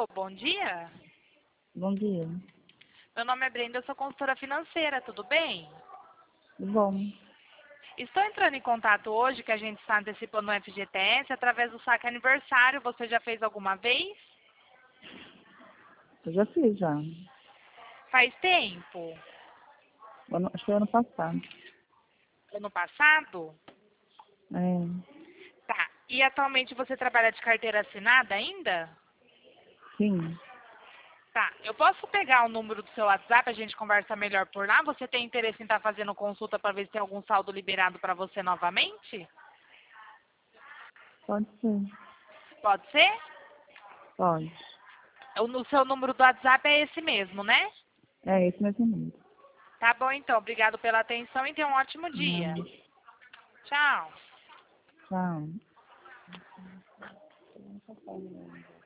Alô, bom dia. Bom dia. Meu nome é Brenda, eu sou consultora financeira, tudo bem? Tudo bom? Estou entrando em contato hoje que a gente está antecipando o FGTS através do saque aniversário. Você já fez alguma vez? Eu já fiz, já. Faz tempo? Acho que foi ano passado. Ano passado? É, Tá. E atualmente você trabalha de carteira assinada ainda? sim. Tá. Eu posso pegar o número do seu WhatsApp, a gente conversa melhor por lá? Você tem interesse em estar fazendo consulta para ver se tem algum saldo liberado para você novamente? Pode ser. Pode ser? Pode. O seu número do WhatsApp é esse mesmo, né? É esse mesmo número. Tá bom, então. Obrigado pela atenção e tenha um ótimo dia. Nada. Tchau. Tchau.